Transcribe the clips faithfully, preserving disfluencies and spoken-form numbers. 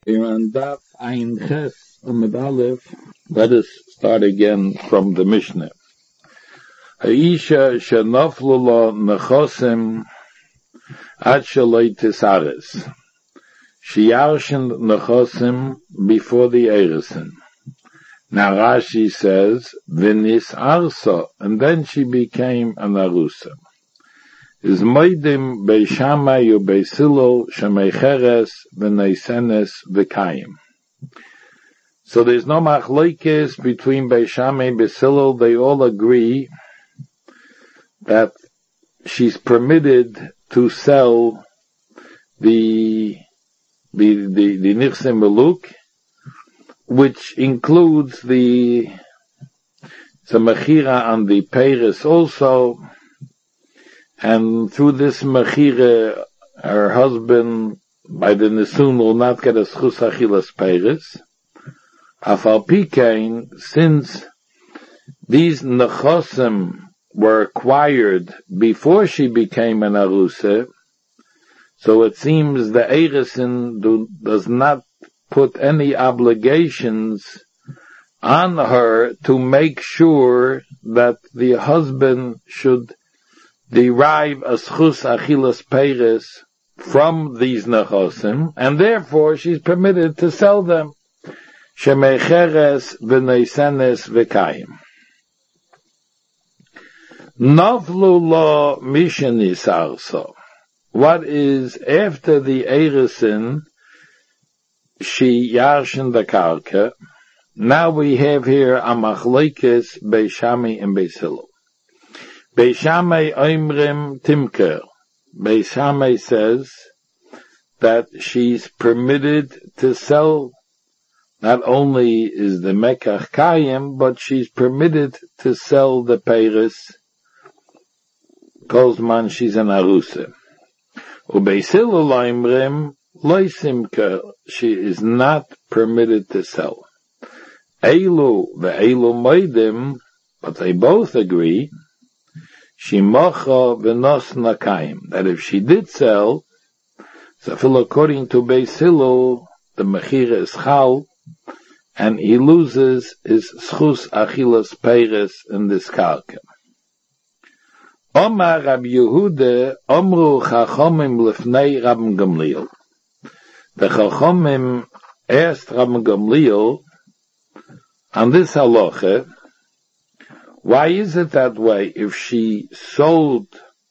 And Daf Ein Ches Amud Aleph. Let us start again from the Mishnah. Ha'isha shenoflu lo nechosim ad sheloi tisares. She yarshened nechosim before the erison. Now Rashi says, V'nis arsa, and then she became an arusa. Is moidim beishamai u beisilo shemeicheres v'neisenes v'kayim. So there's no machlokes between beishamai and beisilo. They all agree that she's permitted to sell the the the, the nichse meluk, which includes the the mechira on the peiris also. And through this mechira, her husband, by the nisun, will not get a schus achilas peiris. Afal pikein, since these nechosim were acquired before she became an arusa, so it seems the erison do, does not put any obligations on her to make sure that the husband should derive a schus achilas peiris from these nechosim, and therefore she's permitted to sell them. Shemeicheres v'neisenes v'kayim. Naflu lo mishenis arso. What is after the erison, she yarshen the karka. Now we have here a machlokes beishamai and beisilo. Beishamai oimrim timker. Beishamai says that she's permitted to sell. Not only is the mekach kayim, but she's permitted to sell the peiris. Kozman she's an arusa. Ubeisilu loimrim loisimker. She is not permitted to sell. Eilu ve'eilu moidim, but they both agree. Shimocha v'nos nakayim, that if she did sell, so according to Beis Hillel, the mechira is chal, and he loses his schus achilas peiris in this karka. Omar Rab Yehuda, Omru Chachomim lefnei Rab Gamliel. The Chachomim asked Rab Gamliel on this halacha, why is it that way? If she sold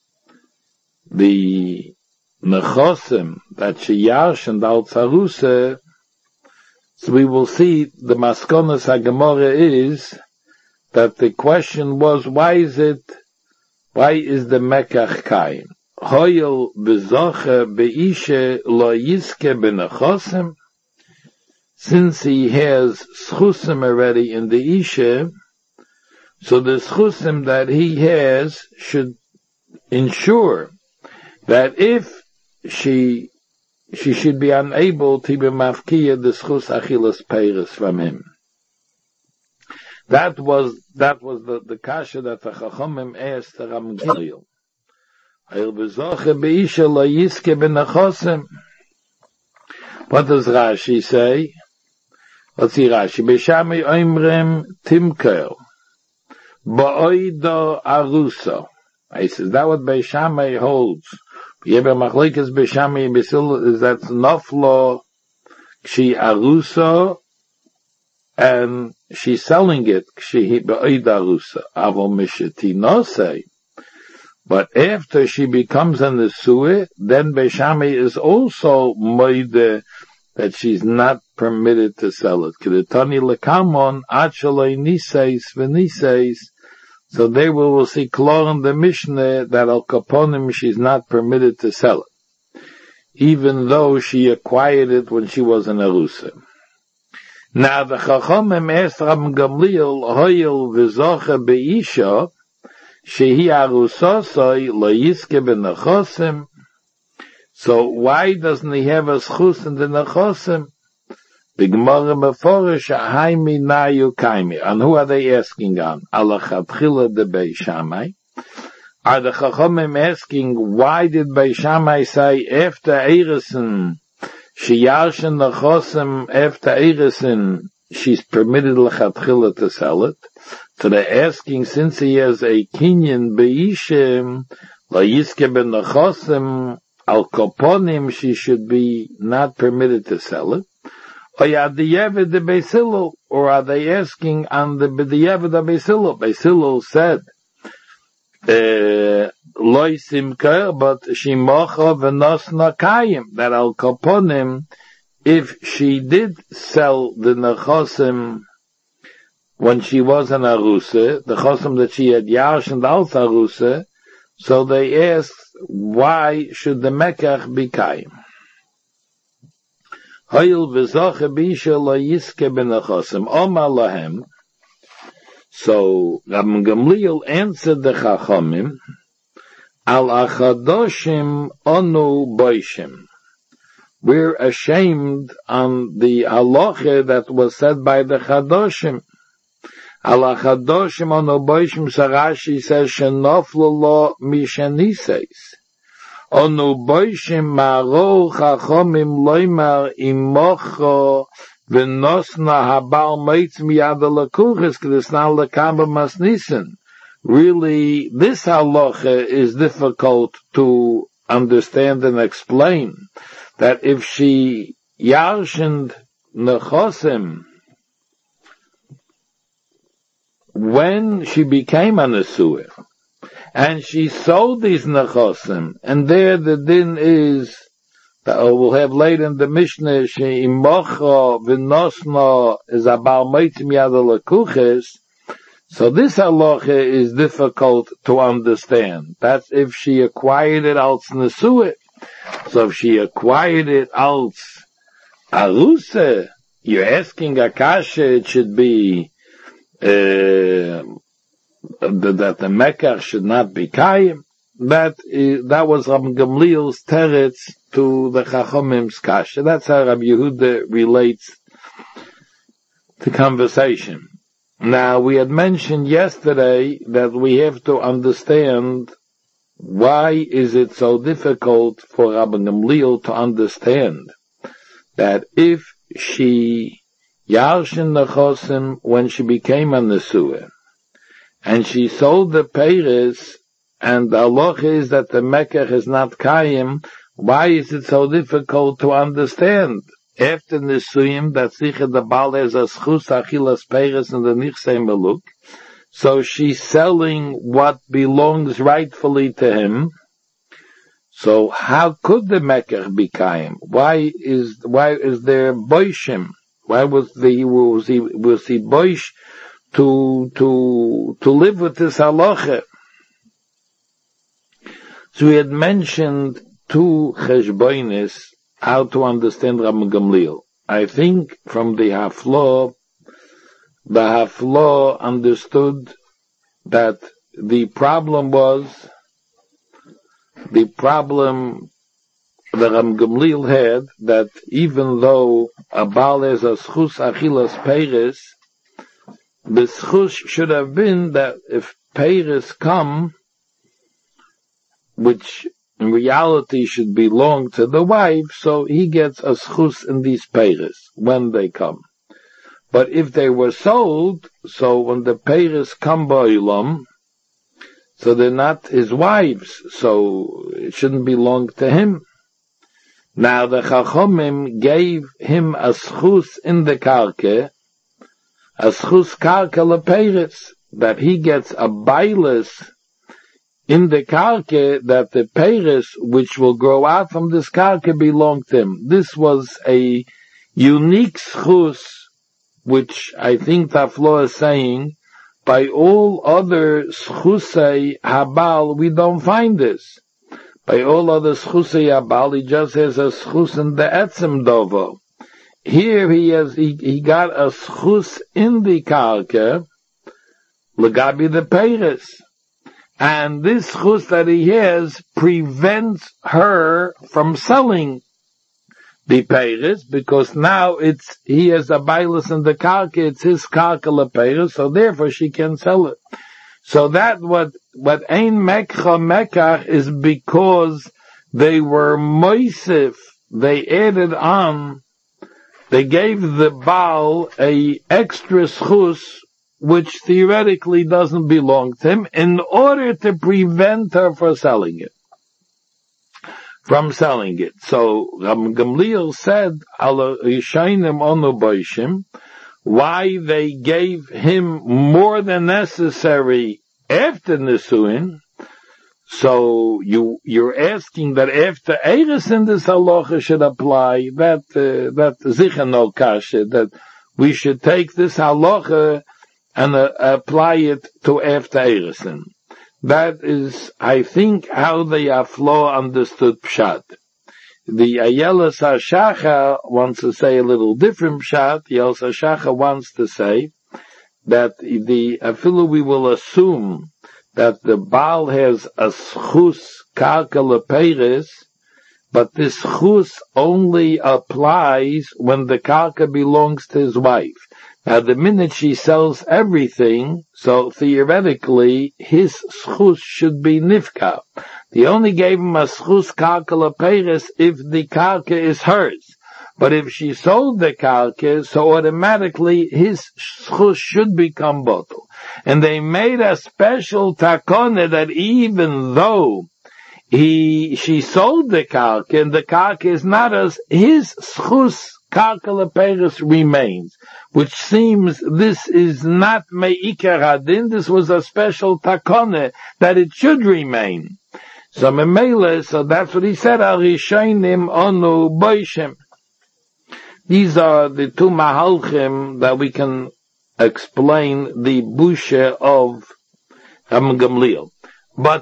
the nechosim that she yarshened al tzarusa, so we will see the maskonas hagemara is that the question was, why is it, why is the mekach kayim? Hoyel bezoche beishe lo yiske benechosim, since he has schusim already in the ishe, so the schusim that he has should ensure that if she she should be unable to be mafkiya the schus achilas peiris from him. That was that was the, the kasha that the Chachomim asked the Ram Gamliel. What does Rashi say? Let's see Rashi. Beishami oimrem timker. Ba'oido arusa. He says that what Beishamai holds. Yebe machlokes Beishamai Beisil is that naflo she arusa and she's selling it. She ba'oido arusa. Avo mishetinose. But after she becomes an nesue, then Beishamai is also moide that she's not permitted to sell it. Kedetani lekamon achalei niseis v'niseis. So there we will see clear in the Mishnah that al kaponim she's not permitted to sell it, even though she acquired it when she was an arusa. Now the Chachomim asked Rab Gamliel, hoyel v'zoche beisha shehi arusasoi lo yiske b'nechosim. So why doesn't he have a schus in the nechosim? The Gemara Meforish Haimi Nayu Kaimi. And who are they asking on? Alachatchila de Beishamai. Are the Chachomim asking, why did Beishamai say after Erison she yarshin nechosim after erisin, she's permitted lechatchila to sell it. So they're asking, since he has a kinyan beishim, la yiske ben nechosim, al koponim, she should be not permitted to sell it. Or are they asking on the b'diavad of Beisilo? Beisilo said, loy simka, but she mocha v'nosna kayim, that al koponim, if she did sell the nechosim when she was an arusa, the chosim that she had yash and als arusa, so they asked, why should the mekach be kayim? Hoyil v'zoche b'isha lo yiske b'nechosim omar lahem. So Rabbi Gamliel answered the Chachamim, al achadoshim onu boishim. We're ashamed on the halacha that was said by the Chadoshim. Al achadoshim onu boishim, Sarashi says, shenoflu lo mishanises. Onu boishim ma'aro chachomim loymar imocho v'nosna habal meitz miyad alakuches k'desna lekamba masnisen. Really, this halacha is difficult to understand and explain. That if she yarshened nechosim when she became a nesuah, and she sold these nechosim, and there the din is, that we'll have later in the Mishnah, she imocha v'nosna is a bal meitzim yad alakuches. So this halacha is difficult to understand. That's if she acquired it als nesuah. So if she acquired it als arusa, you're asking a kasha, it should be uh, that the mekach should not be kayim. That is, that was Rabbi Gamliel's teretz to the Chachomim's kasha. That's how Rabbi Yehuda relates the conversation. Now, we had mentioned yesterday that we have to understand why is it so difficult for Rabbi Gamliel to understand that if she yarshin nechosim when she became a nesuah, and she sold the peiris, and the halacha is that the mekach is not kayim, why is it so difficult to understand? After nesuyim, that sicher the bal has a schus achilas peiris and the nichsei meluk, so she's selling what belongs rightfully to him. So how could the mekach be kayim? Why is why is there boishim? Why was the was he was he boish to to to live with this halacha? So we had mentioned two cheshbonis how to understand Rabbi Gamliel. I think from the Haflo, the Haflo understood that the problem was the problem that Rabbi Gamliel had, that even though a Baal has a schus achilas peiris, the schus should have been that if peiris come, which in reality should belong to the wife, so he gets a schus in these peiris when they come. But if they were sold, so when the peiris come ba'olam, so they're not his wives, so it shouldn't belong to him. Now the Chachomim gave him a schus in the karke, a schus karke lepeiris, that he gets a bailis in the karke, that the peiris which will grow out from this karke belong to him. This was a unique schus, which I think Taflo is saying, by all other schusei habal, we don't find this. By all other schusei habal, he just has a schus in the etzem dovo. Here he has, he, he got a schus in the karke, legabi the peiris. And this schus that he has prevents her from selling the peiris, because now it's, he has a bailus in the karka, it's his karka lepeiris, so therefore she can sell it. So that what, what ein mekcha mekach is because they were moisif they added on, they gave the Baal a extra schus, which theoretically doesn't belong to him, in order to prevent her from selling it. From selling it. So, Rabbi Gamliel said, Ala Yishayim Onu Boishim, why they gave him more than necessary after Nisuin. So you, you're asking that after Eres in this halacha should apply, that, uh, that Zicha no kasha, that we should take this halacha and uh, apply it to after Eresin. That is, I think, how the Aflo understood Pshat. The Ayelas HaShacha wants to say a little different Pshat. The Ayelas HaShacha wants to say that the, afilu we will assume that the Baal has a schus karka leperes, but this schus only applies when the karka belongs to his wife. Now, the minute she sells everything, so theoretically, his schus should be nifka. They only gave him a schus karka leperes if the karka is hers. But if she sold the karka, so automatically his schus should become bottle. And they made a special takone that even though he, she sold the karka, and the karka is not as, his schus karka leperes remains, which seems this is not me'ikar hadin, this was a special takone that it should remain. So memele, so that's what he said, Arishainim onu boishim. These are the two mahalchim that we can explain the busha of Rabbi Gamliel. But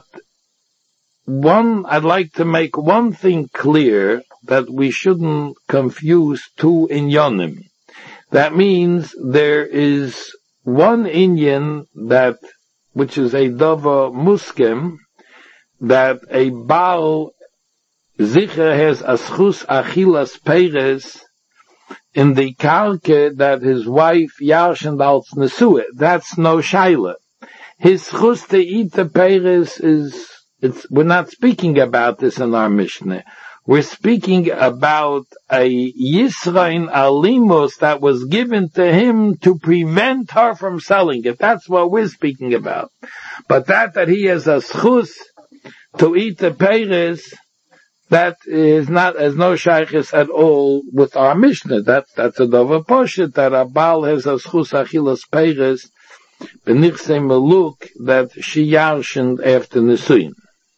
one, I'd like to make one thing clear, that we shouldn't confuse two inyanim. That means there is one inyan that, which is a dava muskim, that a Baal Zicha has a schus achilas peres in the karke that his wife Yarshan als Nesua. That's no shaila. His schus to eat the peres is, it's, we're not speaking about this in our Mishnah. We're speaking about a Yisrain Alimus that was given to him to prevent her from selling it. That's what we're speaking about. But that, that he has a schus to eat the peres, that is not, as no shaykhis at all with our Mishnah. That, that's a dover poshet, that a Baal has a schus achilas peres, benichse meluk, that she yarshened after Nisuin.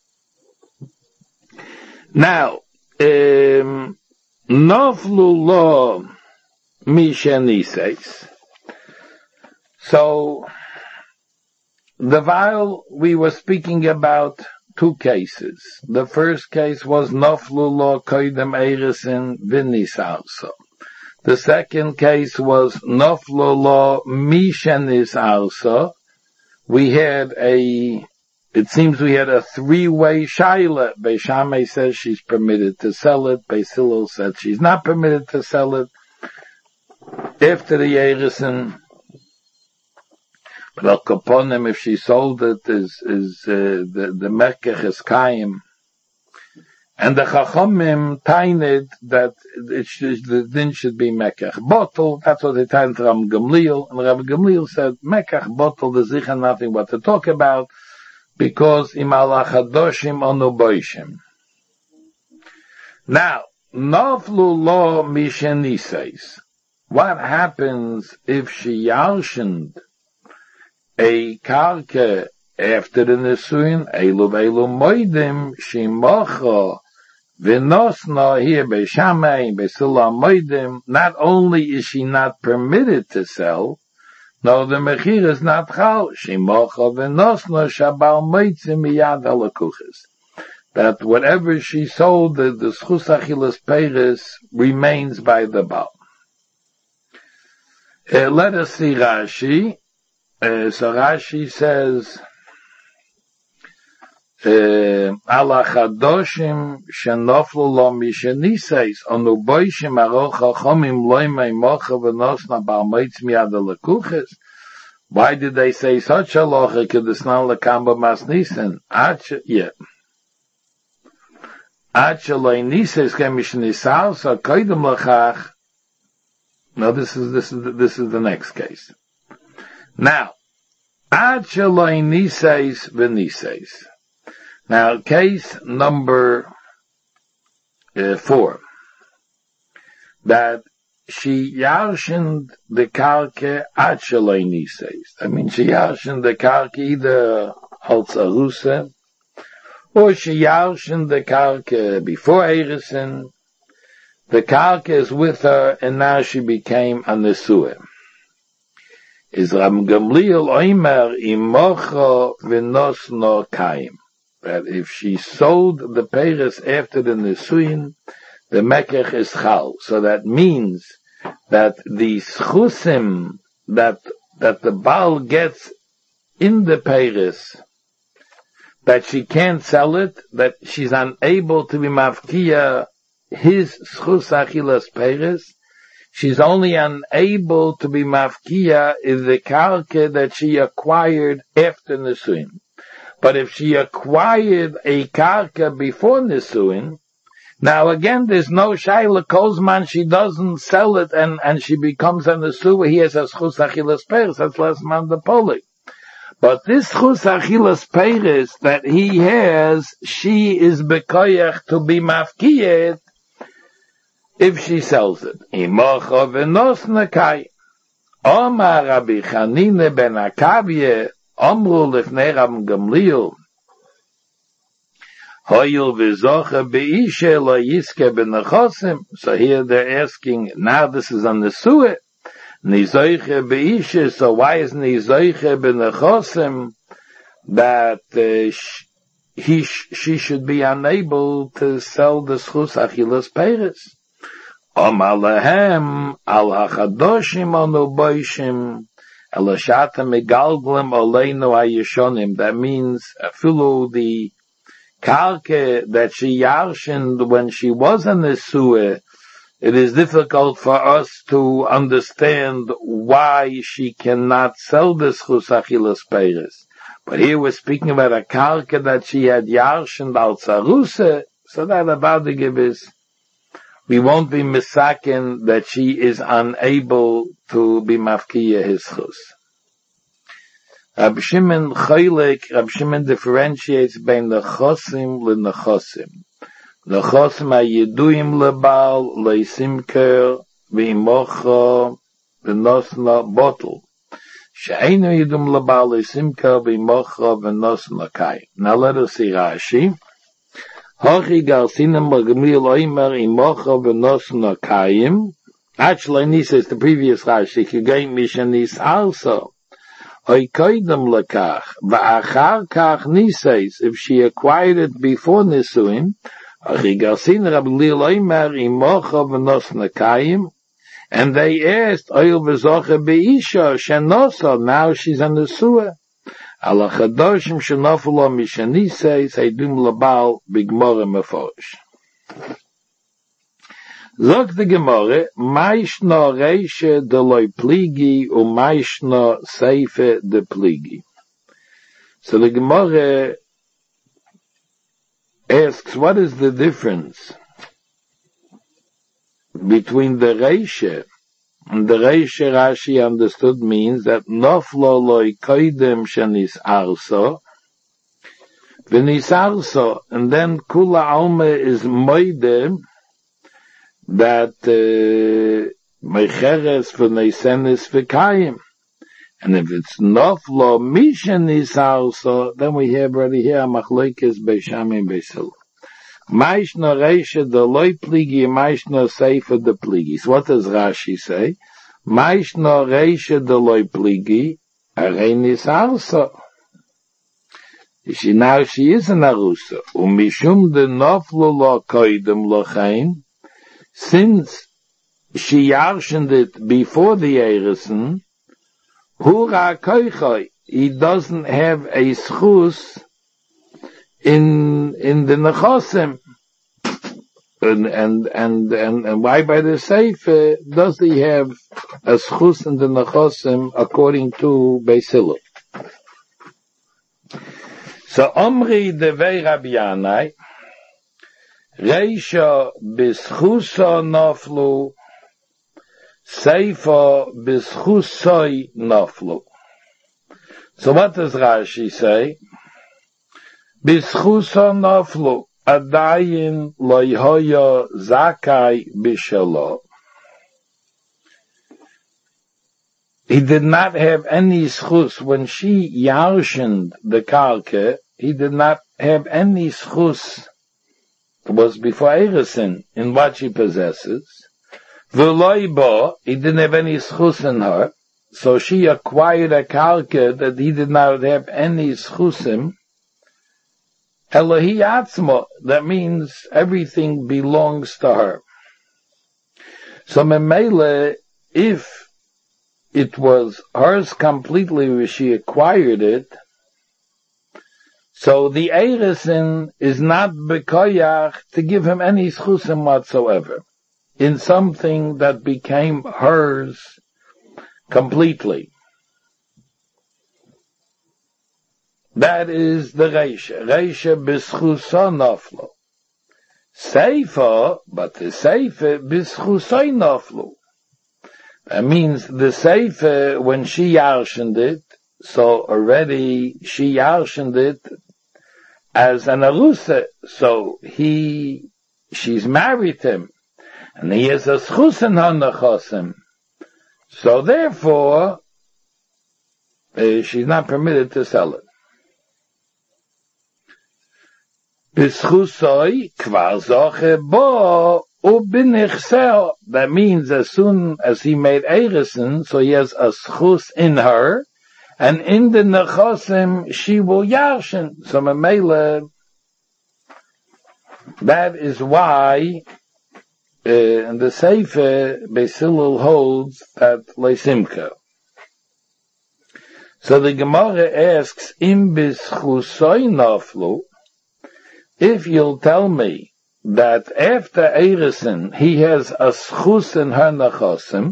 Now, um, noflu lo mishenises. So, the while we were speaking about two cases. The first case was noflu lo koidem eresin vinis also. The second case was noflu lo mishenis also. We had a, it seems we had a three-way shaila. Beis Shammai says she's permitted to sell it. Beis Hillel said she's not permitted to sell it. After the eresin, but al kaponim, if she sold it, is is uh, the the mekech is kaim, and the chachamim tained that it should, the din should be mekech bottle. That's what they tained to Rabbi Gamliel, and Rabbi Gamliel said mekech bottle. There's sicher nothing what to talk about because im alachadoshim onu boishim. Now, noflu lo mishenises. What happens if she yarshened a karka after the Nisuin, Elu Elu Moidim, Shimocha, Vinosna, here Beis Shammai, Beis Hillel Moidim, not only is she not permitted to sell, no, the Mechir is not Chal, Shimocha, Vinosna, Shabal Moitzim, Miyad Alakuchis. That whatever she sold, the, the Schus Achilas Peres remains by the Baal. Uh, let us see Rashi. Uh, so Rashi says, Ala chadoshim shenoflu lo mishenises onu boishim arocha chomim loimei mocha v'nosna ba'amoitz miyad alekuches. Why did they say such a locha kedesnan lekamba masnisen? Ach, yeah. Ad sheloi nises kemishnisa so koidem lachach. No, this is this is this is the next case. Now, ad sheloi nises v'nises. Now, case number uh, four. That she yarshened the karke ad sheloi nises. I mean, she yarshened the karke either als arusa, or she yarshened the karke before Eiresen. The karke is with her, and now she became a nesua. Is Ram Gamliel oimer imocha v'nosno kaim. That if she sold the peiros after the nesuin, the mekech is chal. So that means that the schusim that that the Baal gets in the peiros, that she can't sell it, that she's unable to be mafkiya his schus achilas peiros, she's only unable to be mafkiya is the karke that she acquired after nesuin. But if she acquired a karka before Nisuin, now again, there's no Shaila Kozman, she doesn't sell it and, and she becomes a Nisua, he has a Schus Achilas Peiros, that's less man the Poli. But this Schus Achilas Peiros that he has, she is bekoyach to be mafkiyet if she sells it. Imocha v'nos nakai. Omar Rabbi Chanine ben Akavye, Omru lifnei Rab Gamliel, Hoyil v'zocha be'ishe lo yiske b'nechosim. So here they're asking, now this is on the suet, nizoiche be'ishe, so why is nizoiche b'nechosim that uh, he, she should be unable to sell the schus achilas peiros? Omar lehem al hachadoshim anu boishim, that means afilu the karke that she yarshened when she was in the Nesua. It is difficult for us to understand why she cannot sell this schus achilas peiros. But here we're speaking about a karke that she had yarshened al tzaruse, so that about the give is we won't be misaken that she is unable to be mafkiya his chus. Rabbi Shimon Chaylik, Rabbi Shimon differentiates between the chosim le nechosim. The chosim are yeduim lebal, leisimker, v'imocha, v'nosna bottle. She'einu yedum lebal, leisimker, v'imocha, v'nosna kai. Now let us see Rashi. Hochi Garsinam Gamliel Oimer Imocha v'nosna kayim. Actually, Nisa is the previous Rashi. Kigay Mishanis also. Oikoidem lekach va'achar kach Nisais. If she acquired it before Nisuim, Hochi Garsinam Gamliel Oimer Imocha v'nosna kayim. And they asked, Oil v'zoche be'isha shenosa. Now she's a Nesua. Ala chadoshim shenofulo mishanisei seidum labal bigmore meforish. Zog the Gemore, maishno reishe de loy pligi u maishno seife de pligi. So the Gemore asks, what is the difference between the reishe? And the Reish Rashi understood means that noflo loy koidem shenis arso, v'nis arso, and then kula alme is moide that mecheres v'neisenis v'kayim. And if it's noflo mishenis arso, then we have already here machloikes beishami beisil. Maishno reisha de loy pligi, maishno seifa de pligi. So what does Rashi say? Maishno reisha de loy pligi, areinis arsa. She now she is an arusa. Umishum de noflu lo koidem lochain. Since she yarshened it before the Eiresen, hura koichoi, he doesn't have a schus in in the nechosim, and and and and, and why by the Seife does he have a schus in the nechosim according to Beis Hillel? So Omri devei Rabbi Yanai, Reisha bischusa naflu, Seifa bischusoi naflu. So what does Rashi say? Bischusa naflu, adayin loyhoya zakai bishalo. He did not have any schus when she yarshened the karke. He did not have any schus. It was before Eresin in what she possesses. V'loibo, he didn't have any schus in her, so she acquired a karka that he did not have any schusim. Elohi atzmo, that means everything belongs to her. So memele, if it was hers completely when she acquired it, so the Eresin is not bekoyach to give him any schusim whatsoever in something that became hers completely. That is the Reisha. Reisha bischusa naflu. Seifa, but the Seifa bischusai naflu. That means the Seifa, when she yarshened it, so already she yarshened it as an arusa, so he, she's married him. And he has a schus in her nechosim. So therefore, uh, she's not permitted to sell it. Bischusoi kvar zoche bo ubinichseo. That means as soon as he made Eresin, so he has a schus in her, and in the nechosim she will yarshen. So memele, that is why Uh, and the Sefer Beis Hillel holds that leisimka. So the Gemara asks, Im bischusoi naflu, if you'll tell me that after Eresin he has a schus in her nechosim,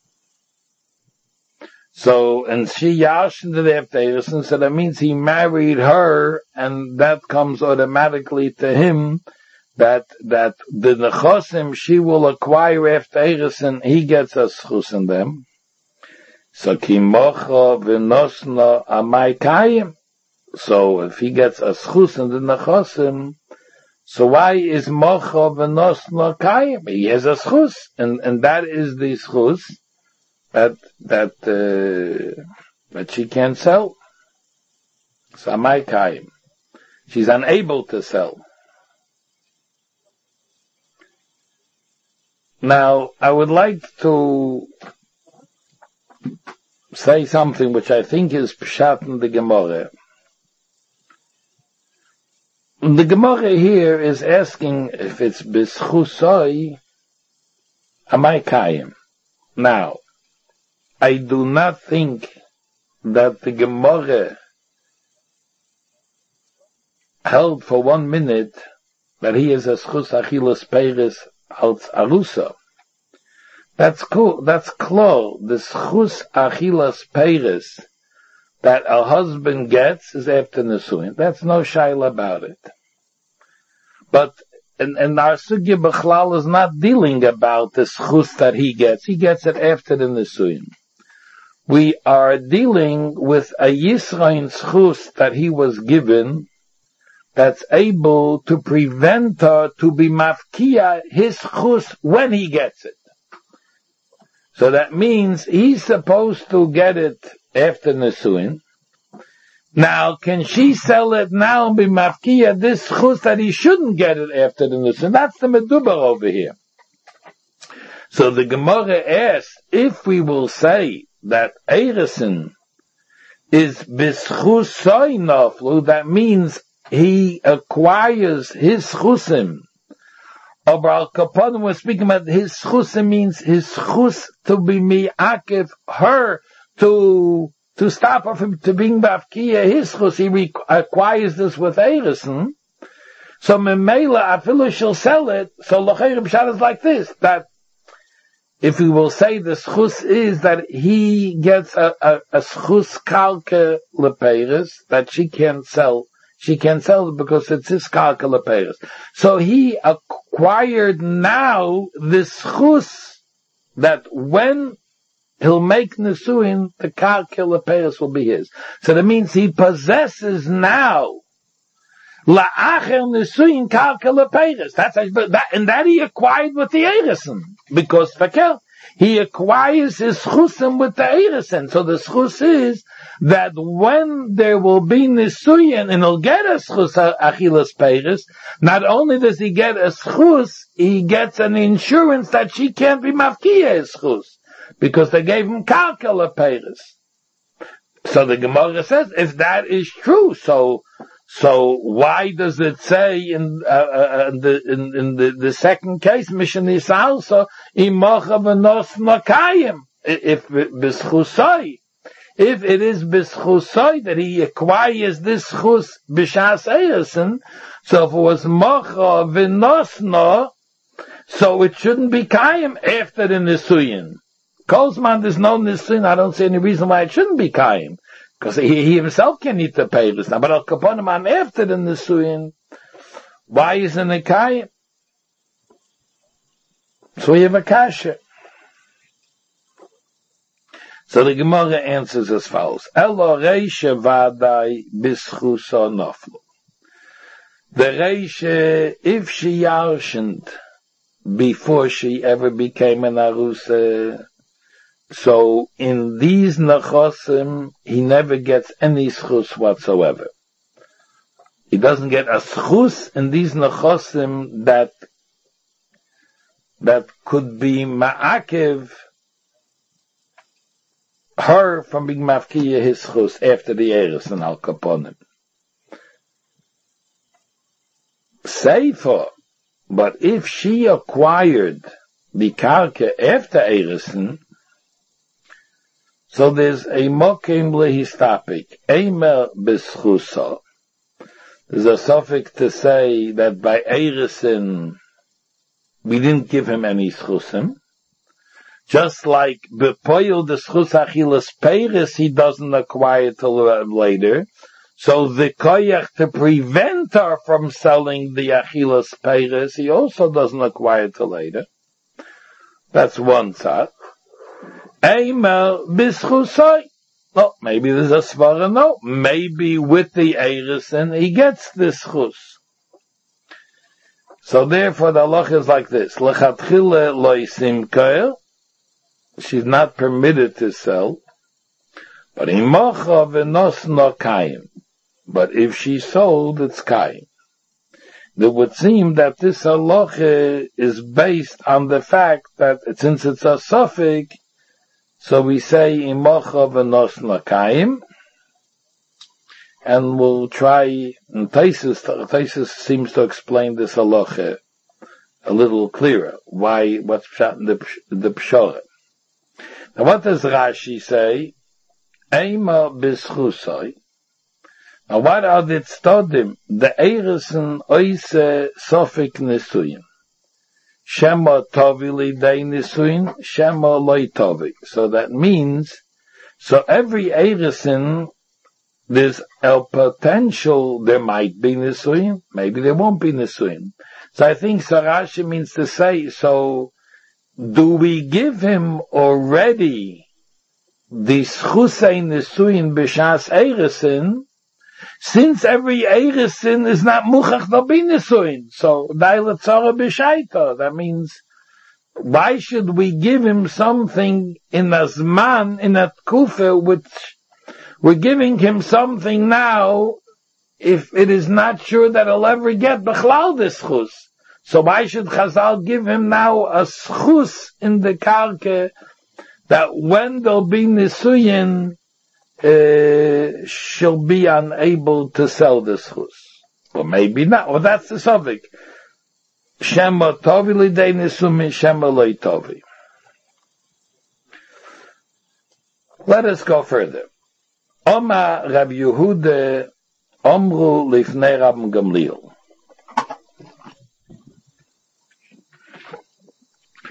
so, and she yashed it after Eresin, so that means he married her, and that comes automatically to him, that that the nechosim she will acquire after Eresin, he gets a schus in them. So kimocha v'nosna amai kayim. So if he gets a schus in the nechosim, so why is mocha v'nosna kayim? He has a schus, and and that is the schus that that uh, that she can't sell. So amai kayim, she's unable to sell. Now, I would like to say something which I think is pshat in the Gemara. The Gemara here is asking if it's bischusoi amai kayim. Now, I do not think that the Gemara held for one minute that he is a schus achilas peiris als arusa. That's cool. That's klar. The schus achilas peiris that a husband gets is after nesuin. That's no shaila about it. But and, and our sugya b'chlal is not dealing about the schus that he gets. He gets it after the nesuin. We are dealing with a yisrain schus that he was given, that's able to prevent her to be mafkia his chus when he gets it. So that means he's supposed to get it after Nesuin. Now, can she sell it now and be mafkia this chus that he shouldn't get it after the Nesuin? That's the medubar over here. So the Gemara asks, if we will say that Eresin is bischusoi naflu, that means he acquires his chusim. But Al Kapadim was speaking about his chusim means his chus to be mi'akev her, to to stop her from to being bafkiya his chus. He re- acquires this with Eresin. So memela afilu she'll sell it. So l'chayim b'shat is like this, that if we will say the schus is that he gets a, a, a schus kalke lepeiris that she can't sell. she can't sell it because it's his karka leperes. So he acquired now this chus that when he'll make nesuin, the karka leperes will be his. So that means he possesses now la'acher nesuin karka leperes. That's that, and that he acquired with the erison because fakel. He acquires his chusim with the erison. So the chus is that when there will be nisuyin and he'll get a chus achilas peiris, not only does he get a chus, he gets an insurance that she can't be mafkiya his chus because they gave him kalkala peiris. So the Gemara says, if that is true, so So why does it say in, uh, uh, the, in, in the, the second case, Mishnah is also, imacha v'nos makayim, if b'schusai, if it is b'schusai that he acquires this chus b'shas eiresen, so if it was macha v'nosna, so it shouldn't be kayim after the nisuyin. Kolzman, there's no nisuyin, I don't see any reason why it shouldn't be kayim. Because he, he himself can eat the peiros now, but al kaponim on after the nisuin, why isn't it kayim? So we have a kasha. So the Gemara answers as follows: Elo reisha vadai bischusa noflu. The reisha, if she yarshened before she ever became an arusa, so in these nechosim, he never gets any schus whatsoever. He doesn't get a schus in these nechosim that that could be ma'akev her from being mafkiya his schus after the eres and al kaponim. Seifa, but if she acquired the karka after eresen, so there's a mokim lehistapik, eimer bischusa. There's a suffix to say that by eresen we didn't give him any schusim. Just like bepoil the schus achilas peiris he doesn't acquire till later. So the koyach to prevent her from selling the achilas peiris he also doesn't acquire till later. That's one side. Eimer bischusai. Oh, maybe there's a svara. No, maybe with the erison he gets this chus. So therefore the halacha is like this: lechatchila loisim koel. She's not permitted to sell, but imacha v'nos no kayim. But if she sold, it's kayim. It would seem that this halacha is based on the fact that since it's a suffix, so we say imacha v'nos no kayim, and we'll try. And Taisus, Taisus seems to explain this halacha a little clearer. Why? What's the the pshara? Now, what does Rashi say? Eima bischusai. Now, what are the tztodim? The erison oise sofik nisuyim. Shema tovi lidei nisuyim, shema loy tovi. So that means, so every erison, there's a potential, there might be nisuyim, maybe there won't be nisuyim. So I think so Rashi means to say, so, do we give him already the schusay nesuin b'shas eiresen, since every eiresen is not muchach to be nesuin? So, daila tzara b'shaita. That means, why should we give him something in a zman, in a kufa, which we're giving him something now, if it is not sure that he'll ever get b'chlal this schus? So why should Chazal give him now a schus in the karke that when there'll be nisuyin, uh, she'll be unable to sell the schus? Or maybe not. Well, that's the subject. Shema tovi lidei nisumin, shema loy tovi. Let us go further. Oma Rab Yehuda omru lifnei Rab Gamliel.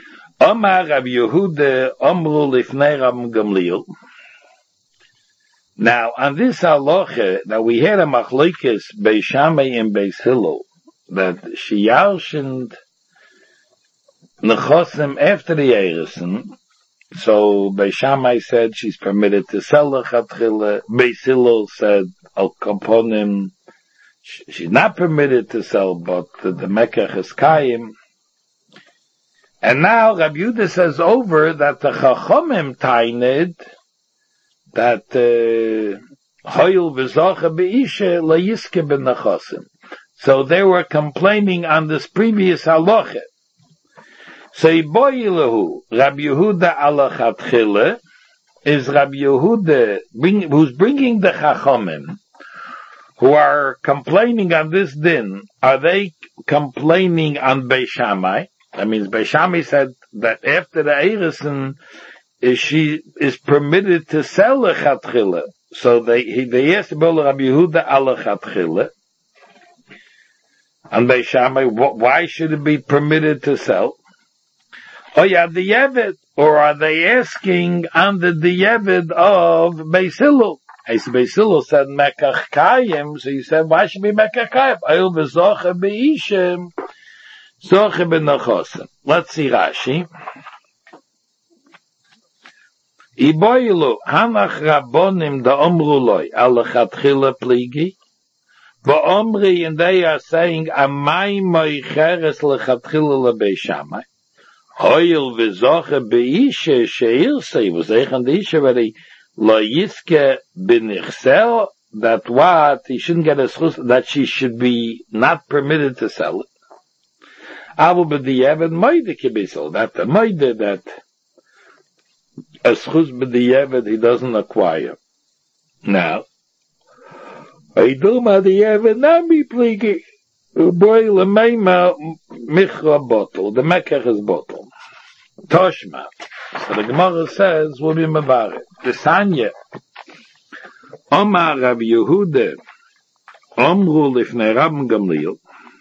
Omar Rab Yehuda Omru Lifnei Rab Gamliel. Now, on this halacha, that we had a machlokes Beis Shammai and Beis Hillel, that she yarshened nechosim after the Eiresen, so Beis Shammai said she's permitted to sell the chatchila. Beis Hillel said al kaponim she's not permitted to sell, but the, the mekach is kayim. And now Rabbi Yehuda says over that the chachomim tained that hoyel v'zocha be'isha layiske b'nechosim. So they were complaining on this previous halacha. So Iboyilahu, Rabbi Yehuda ala chatchila, is Rabbi Yehuda bring, who's bringing the Chachomim, who are complaining on this din. Are they complaining on Beis Shammai? That means Beis Shammai said that after the Eiresen, is she is permitted to sell the chatchila. So they they asked about Rabbi Yehuda ala chatchila. And Beis Shammai, why should it be permitted to sell? Oh yeah, the Yevid, or are they asking under the Yevid of Beis Hillel? Beis Hillel said Mekach Kayim, so he said, why should be Mekach Kayim? Ayil v'zocha be'ishim, zocha b'nechosim. Let's see Rashi. Iboyilu, hanach rabbonim da omru loy, al lechatchila pligi, va'omri, and they are saying, amay moicheres lechatchila leBeis Shammai. Hoyel v'zocha be'isha she'irse, was eichen the isha already, lo yiske b'nichsel, that what, he shouldn't get a schus, that she should be not permitted to sell it. Avu b'di'evet moide kibisel, that the moide that a schus b'di'evet he doesn't acquire. Now, I do ma di'evet nami pligi. Boy lemeima michra bottle, the mekach is bottle. Toshma. So the Gemara says, we'll be mevaret. The Sanya. Omar Rabbi Yehuda, Omru lifnei Rabban Gamliel,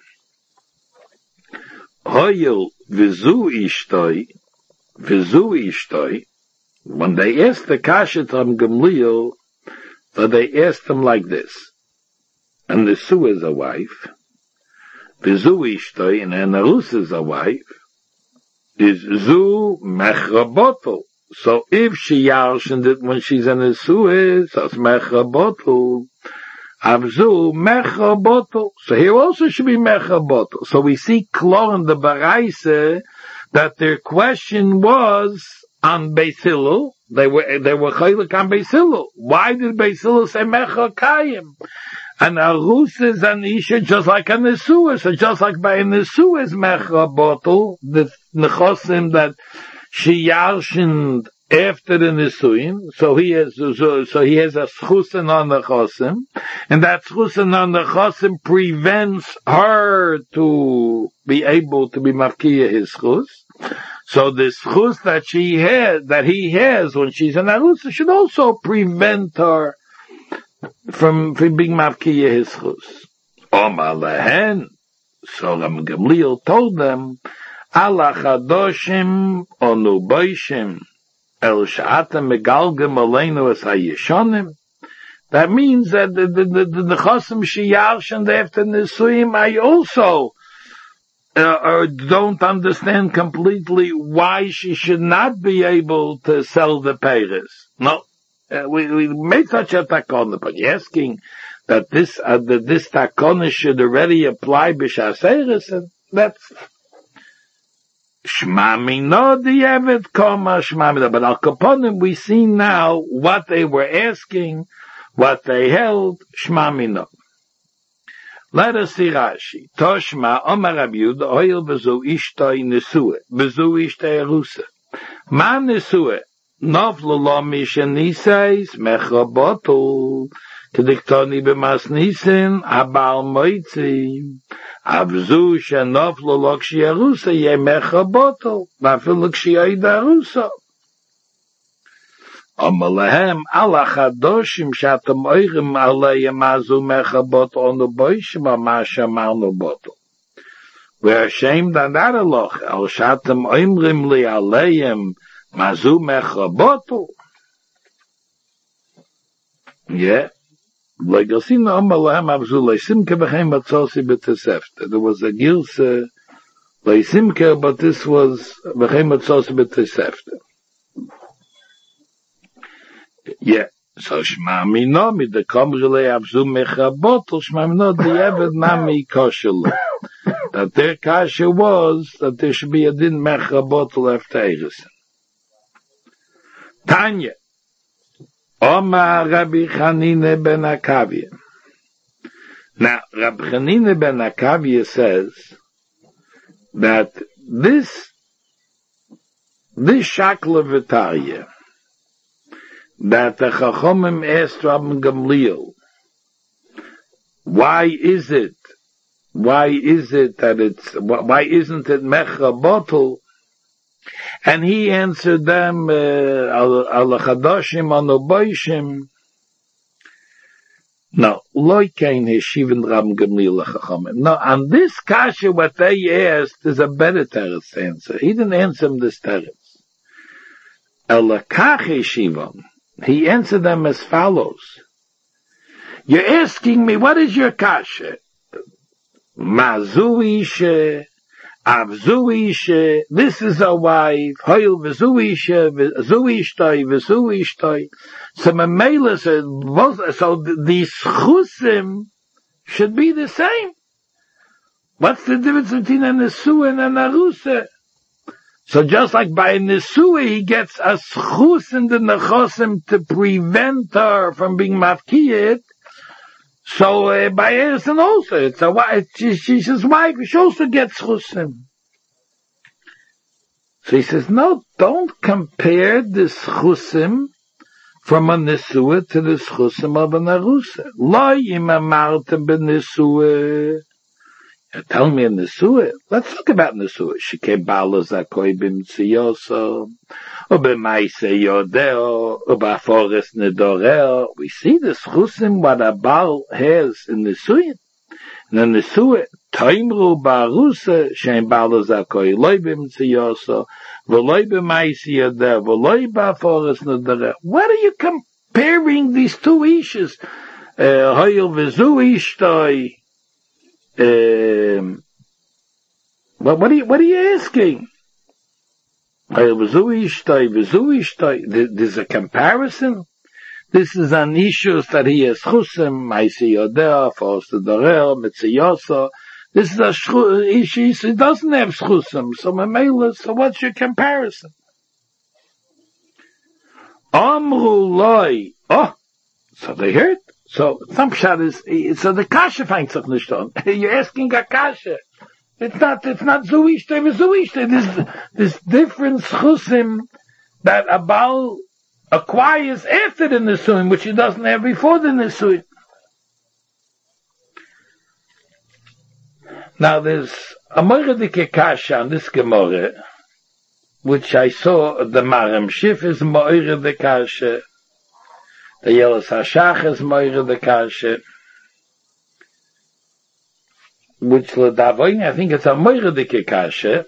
Hoyel v'zu ishtoi, v'zu ishtoi, when they asked the Kasha to Rabban Gamliel, so they asked him like this, and the Su is a wife, v'zu ishtoi, and Anarus is a wife, is zu mechrabotel. So if she yarshened it when she's in the Suez, that's mechrabotel. Avzu mechrabotel. So here also should be mechrabotel. So we see clear in the Baraisa that their question was on Beis Hillel. They were they were chaylik on Beis Hillel. Why did Beis Hillel say mechakayim? And Arus is an Isha just like an Nesuah. So just like by a Nesuah is Mechabotel, the Nechosim that she yarshened after the Nesuim. So he has, so, so he has a Schusen on the Chosim. And that Schusen on the Chosim prevents her to be able to be Mafkiya his Schus. So this Schus that she has, that he has when she's an Arus should also prevent her from, from being mafkiya his chus. Omar lehen, so Rabban Gamliel told them, ala chadoshim onu boishim el sha'atem megalgem aleinu es hayeshonim. That means that the the the, the, the chosim sheyarshen after nesuim, I also uh, or don't understand completely why she should not be able to sell the peiros. No. Uh, we, we made such a takona, but you're asking that this, uh, that this takona should already apply b'shas eiresen, that's shmami no di'evet koma shmami no. But al kaponim we see now what they were asking, what they held, shmami no. Let us see Rashi. Toshma Omar Rabbi Yehuda oil bezu ishtoi nesue, bezu ishtoi erusa. Ma nesue. Noflu lo mishen niseis mechabotul kediktoni b'mas nisin habal moitzi avzu shenoflu lo kshiyarusa ye mechabotul vafilu kshiyayidarusa Amalehem ala chadoshim shatam oirim aleyem azu mechabot onu boishim amasha malnu botul. We're ashamed on that aloch al shatam oimrim li aleyem Mazu mechabotu. Yeah. There was a gilsa, but this was yeah. So Shema Mino, mit the Komrele Abzu Mechabotel, Shema Mino, the Eved Nami Koshelu. That their kasha was that there should be a din Mechabotel after Egerson. Tanya. Oma Rabbi Chanine ben Akavia. Now, Rabbi Chanine ben Akavia says that this, this Shakla Vitaria, that the Chachomim asked Rabbi Gamliel, why is it, why is it that it's, why isn't it Mechabotel? And he answered them, Al Chadoshim Anoboishim. No, Loi Kain Heshivin Rabbi Gamliel Chachomim. No, on this kasha, what they asked is a better teretz answer. He didn't answer them this teretz. El Lakach Heshivon. He answered them as follows. You're asking me, what is your kasha? Mazuishe, Avzuishe, this is a wife, Hoil Vizuishe, Zuishtoi, Vizuishtoi. So Mamela said, so these chusim should be the same. What's the difference between a Nesua and a Narusa? So just like by a Nesua, he gets a schus in the nechosim to prevent her from being mafkiyat. So uh, by Erison also, it's a wife, she, she's his wife, she also gets chusim. So he says, no, don't compare this chusim from a Nesua to the chusim of a Narusa. Lo im amarta ben Nesua. Tell me a Nesua. Let's talk about Nesua. She came bala zakoi b'mtziyoso, or b'maise yodeo, or b'aforis nedoreo. We see the chusim what a Baal has in Nesua. And the Nesua, toimru ba'arusa, shein bala zakoi, loi b'mtziyoso, v'loi b'maise yodeo, v'loi b'aforis nedoreo. What are you comparing these two issues? Hoyel v'zu ishtoi. Um, what, what are you, what are you asking? There's a comparison. This is an issue that he has chusim, ma'isi yodea, fos the dorel, mitziyoso. This is a issue, he doesn't have chusim, so memela, so what's your comparison? Amru loy, oh, so they heard. So some pshat is so the kasha finds up nishton. You're asking a kasha. It's not it's not zuishte with zuishte. This this different chusim that a Baal acquires after the nisuin, which he doesn't have before the nisuin. Now there's a moiradike kasha on this gemara, which I saw the Maram Shif is moiradike kasha. The Yelas Hashach is moire the kasha, which l'davoin, I think it's a moire the kasha.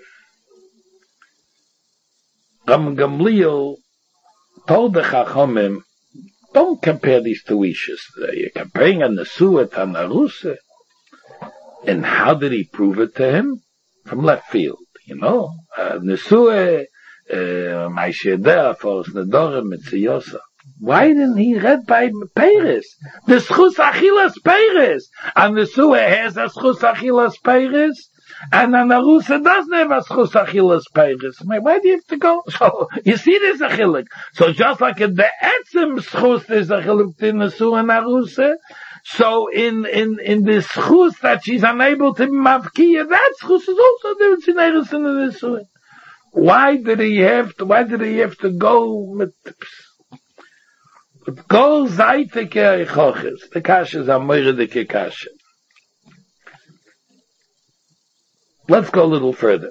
Ram Gamliel told the Chachomim, don't compare these two issues. You're comparing a Nesua to a Narusa. And how did he prove it to him? From left field, you know. Uh, Nesua, Ma'ishedeh, Fos Nedorah, Mitziyosa. Why didn't he read by Peiris? The schus achilas Peiris. And the Nesua has a schus achilas Peiris. And the Narusa doesn't have a schus achilas Peiris. Why do you have to go? So, you see there's a chilik. So just like in the etzim schus there's a chilik in Nesua and Narusa. So in, in, in this schus that she's unable to be mavkiya, that schus is also different in Eres and the Nesua. Why did he have to, why did he have to go with Go zaite ke choches. The kasha is a moiradike kasha. Let's go a little further.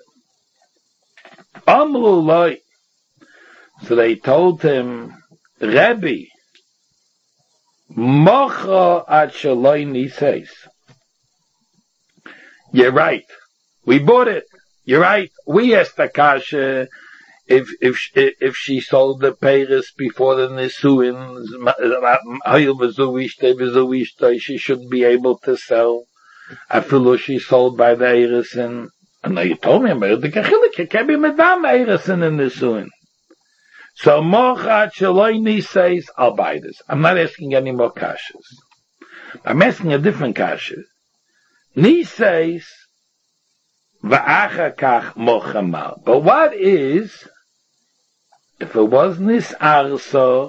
Amru loy. So they told him, Rebbe, mocha at shaloi niseis. You're right. We bought it. You're right. We asked the kasha. if if if she sold the peiros before the nisuin, she shouldn't be able to sell. Afilu she sold by the eirisin. And now you told me about the kachilik. It can't be medam eirisin in nisuin. So mochat shaloini says, I'll buy this. I'm not asking any more kashas. I'm asking a different kasha. Ni says, va'acha kach mochamal. But what is, if it was nis arso,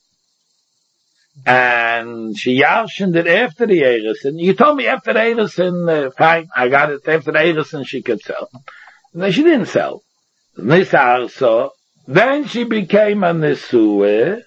and she yarshened it after the Eirisin, you told me after the Eirisin, uh, fine, I got it, after the Eirisin she could sell. And then she didn't sell. Nis arso, then she became a nisue,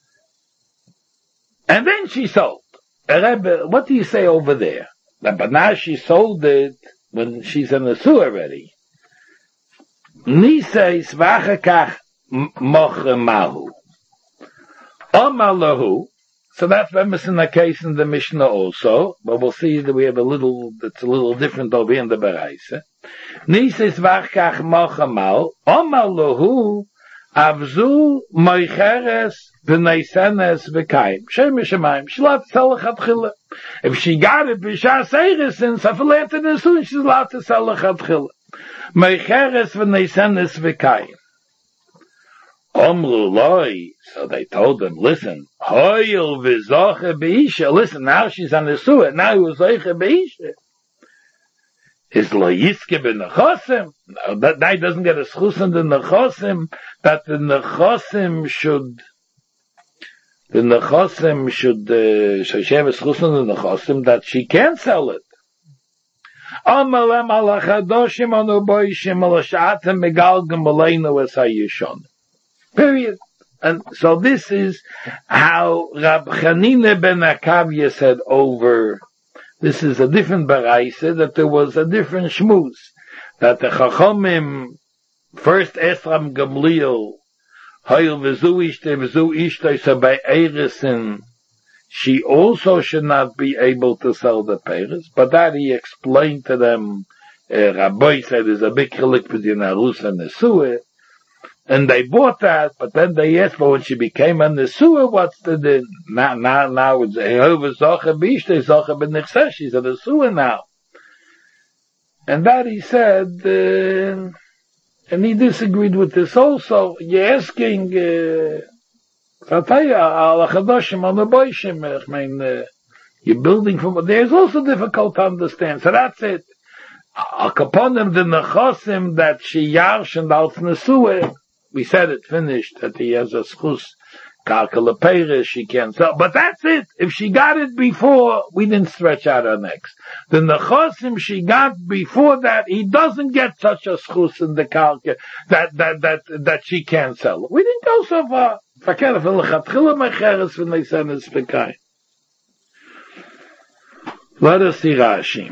and then she sold. Rebbe, what do you say over there? But now she sold it when she's a nisue already. Ni says, v'achakach mochemahu. Omalahu. So that's famous in the case in the Mishnah also, but we'll see that we have a little, that's a little different over here in the Baraisa. Ni says, v'achakach mochemahu. Omalahu. Avzu moicheres v'neisenes v'kayim. Shem Shemayim. She's allowed to sell a chatchila. If she got it b'shas eirisin, so for later the soon she's allowed to sell a chatchila. Moicheres v'neisenes v'kayim. Omru loi. So they told them, listen, hoyil v'zoche b'isha. Listen, now she's on the suet. Now he was zoche b'isha. Is lo yiske b'nechosim. That guy doesn't get a schus in the nechosim, that the nechosim should, the nechosim should, uh, so she have a schus in the nechosim, that she can sell it. Amalem ala chadoshim anu boishim ala sha'atem megalgam aleinu es hayishon. Period. And so this is how Rab Chanina ben Akavya said over. This is a different baraisa, that there was a different shmuz, that the Chachomim first Esram Gamliel, Hayil v'zu ishte v'zu ishte, so by Eirisin, she also should not be able to sell the peiros, but that he explained to them, uh, Rabbi said there's a big chilik between Arus and Nesua, and they bought that, but then they asked, but when she became a Nesua, what's the din? Now, now, now it's Jehovah Zocha B'ishte, Zocha B'nechseh, she's a Nesua now. And that he said, uh, and he disagreed with this also. You're asking, uh, I'll tell you, Al Chadoshim, Al Neboishim, I mean, uh, you're building from, there's also difficult to understand. So that's it. Al Kaponim, the Nechosim, that she yarshened als Nesua, we said it finished, that he has a schus, kalkala peiros, she can't sell. But that's it. If she got it before, we didn't stretch out her necks. The nechosim she got before that, he doesn't get such a schus in the kalka, that, that, that, that she can't sell. We didn't go so far. Let us see Rashi.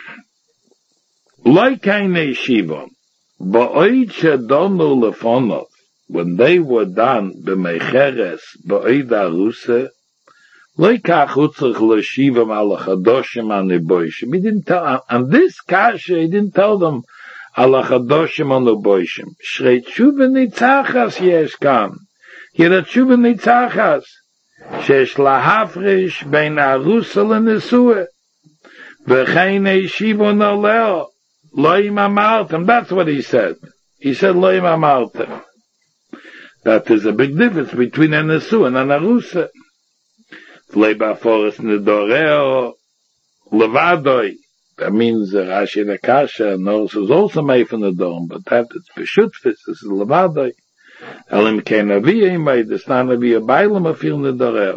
Like kainei shiva. Ba'oid shedonu lefonov, when they were done b'meicheres ba'oid aruse, loikach utzach l'shivam ala chadoshim aniboishim. He didn't tell, on this kasha, he didn't tell them ala chadoshim aniboishim. Shrei tshuva nitzachas yesh kan. Here tshuva nitzachas. Shesh lahafrish bein aruse l'nesua. V'chein yeshivo noleo. Loim amartem, that's what he said. He said loim amartem. That is a big difference between a nesu and an arusa. Leiba forest nedoreo levadoi. That means uh, Rashi Nakasha knows is also made from the dome, but that it's beshutfis. This is levadoi. Elim kenavi made this not to be a bailam of fil nedoreo.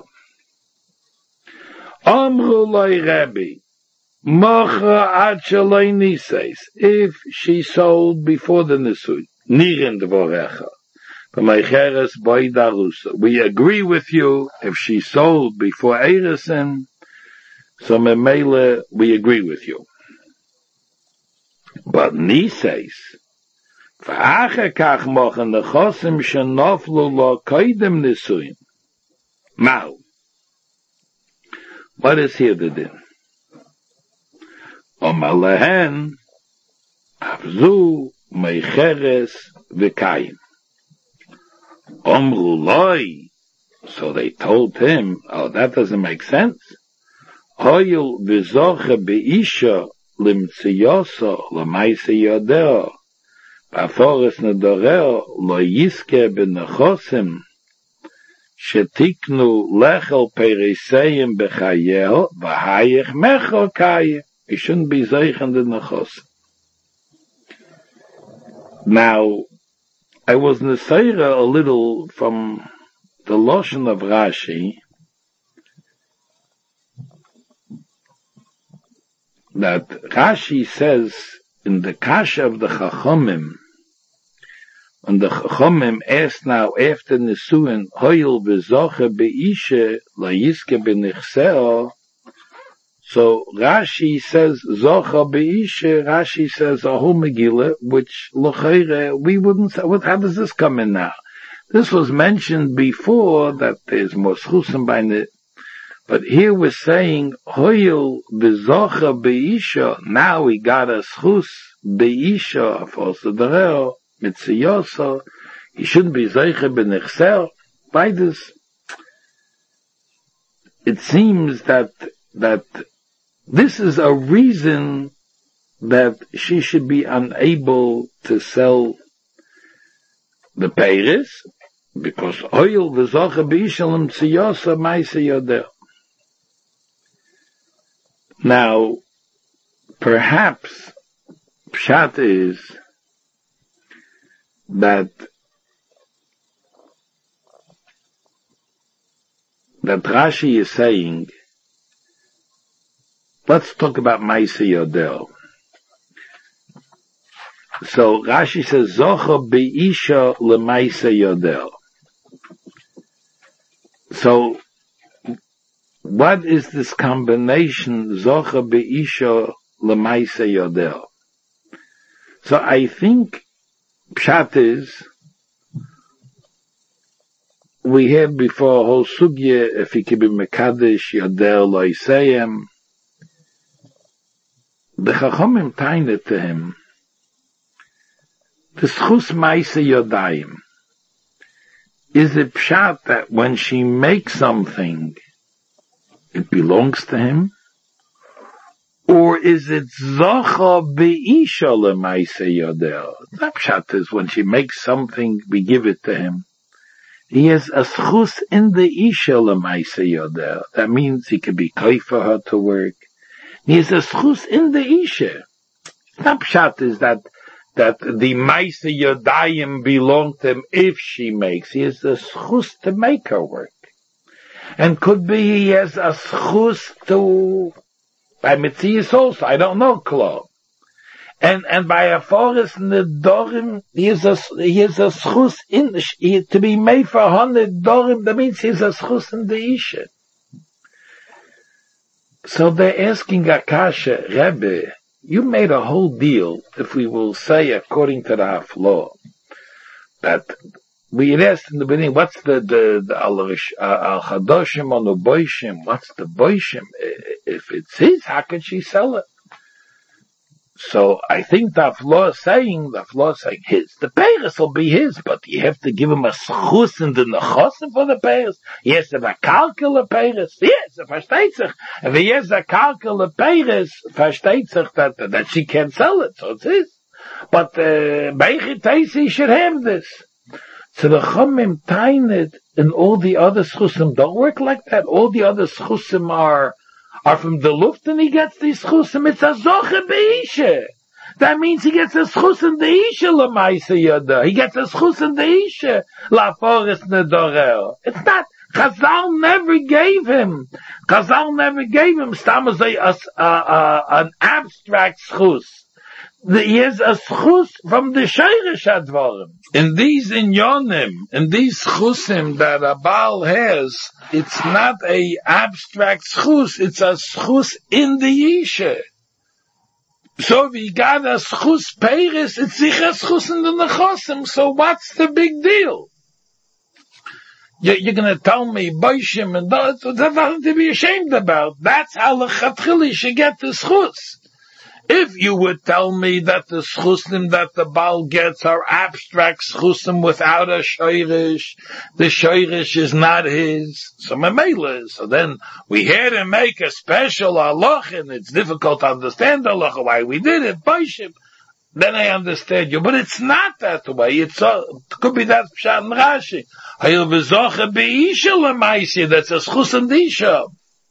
Amru loy Rabbi. If she sold before the Nisui, we agree with you if she sold before Eirisin, so Memele, we agree with you. But Ni says, Now, what is here the din? Omalehen, Avzu, Meicheres, V'kayim. Omru loi. So they told him, oh, that doesn't make sense. Hoyul v'zoche be'isha limtziyoso l'maise yodeo. Ba'foris nedoreo lo yiske b'nechosim. Shetiknu lechel periseim b'chayel v'hayich mechel kaye. He shouldn't be zeichen the nechosim. Now, I was neseira a little from the Lashon of Rashi, that Rashi says in the Kasha of the Chachomim, when the Chachomim asked now after Nisuin, Hoyel v'zoche be'ishe la yiske b'nichseo, so Rashi says Zocha be'ishe, Rashi says Ahu Megillah, which L'chaire, we wouldn't say, what, how does this come in now? This was mentioned before that there's more schusim by it, but here we're saying Hoyel v'zocha be'isha. Now we got a schus be'isha also dereo mitziyoso. He shouldn't be zeiche b'nechsel. By this, it seems that that this is a reason that she should be unable to sell the peiris, because oil v'zocha b'ishalem tziyosa ma'ase yodeh. Now, perhaps pshat is that that Rashi is saying, let's talk about ma'ase yodeh. So Rashi says, Zocha be'isha l'maise yodel. So, what is this combination, Zocha be'isha l'maise yodel? So I think pshat is, we had before a whole sugya, if he could be mekadesh yodel lo'isayim. The Chachomim tained to him, the schus maise yodayim. Is it pshat that when she makes something, it belongs to him? Or is it zocha be'isha l'maise yodel? That pshat is when she makes something, we give it to him. He has a schus in the isha l'maise yodel. That means he can be kai for her to work. He has a schus in the isha. That pshat is that that the Maise Yodayim belong to him if she makes. He has a schus to make her work. And could be he has a schus to, by Metzias also, I don't know, Klo. And, and by a forest Nedorim, he has a, he has a schus in, he, to be made for her Nedorim, that means he has a schus in the Isha. So they're asking Akasha, Rebbe, you made a whole deal, if we will say according to the Haflah, that we had asked in the beginning, what's the, the, the Al-Chadoshim or the Boishim? What's the Boishim? If it's his, how can she sell it? So I think the Haflah is saying, the Haflah is saying his. The Peiris will be his, but you have to give him a schus in the nechosim for the Peiris. He has to have a kalkel the Peiris. Yes, er versteht sich. If he has a kalkel the Peiris, versteht sich that, that she can't sell it, so it's his. But, uh, Beichitaisi should have this. So the Chomim Tainit and all the other schusim don't work like that. All the other schusim are are from the luft and he gets these schusim. It's a zoche be'isha. That means he gets a schus in the isha l'maise yada. He gets a schus in the isha la forest nedorel. It's not. Chazal never gave him. Chazal never gave him stam as a, a, a, an abstract schus. He is a schus from the sheirish advarim. In these inyonim, in these schusim that a Baal has, it's not a abstract schus, it's a schus in the Isha. So if he got a schus peiris, it's sich a schus in the nechosim, so what's the big deal? You're, you're gonna tell me, boishim, and that's, that's nothing to be ashamed about. That's how the chatchili should get the schus. If you would tell me that the schusim that the Baal gets are abstract schusim without a shoirish, the shoirish is not his, so memela. So then we had to make a special halach, and it's difficult to understand the halacha why we did it. Boishim. Then I understand you, but it's not that way. It's a, it could be that pshat and Rashi. Hayil v'zoche be'isha l'maisi. That's a schusim d'isha.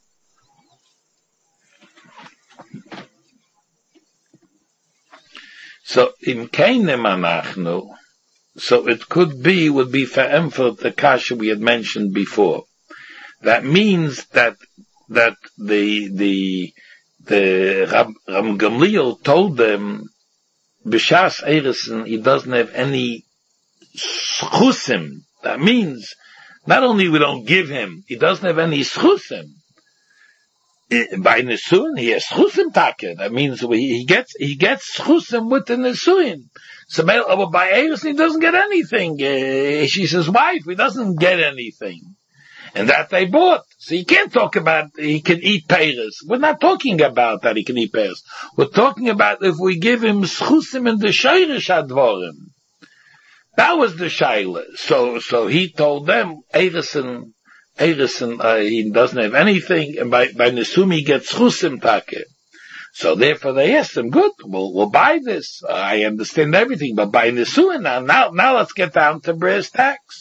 So in Kainem Anachnu, so it could be, would be for the kasha we had mentioned before. That means that, that the, the, the Rab, Ram Gamliel told them, B'shas Eiresen, he doesn't have any schusim. That means, not only we don't give him, he doesn't have any schusim. By Nisuin, he has schusim take. That means he gets, he gets schusim with the Nisuin. So, but by Eiresen, he doesn't get anything. Uh, she's his wife, he doesn't get anything. And that they bought. So you can't talk about he can eat peiros. We're not talking about that he can eat peiros. We're talking about if we give him schusim in the shoirish advorim. That was the shaila. So, so he told them, Eiresen, Eiresen, uh, he doesn't have anything, and by, by Nesum he gets schusim take. So therefore they asked him, good, we'll, we'll buy this. Uh, I understand everything, but by Nesuin now, now, now let's get down to brass tacks.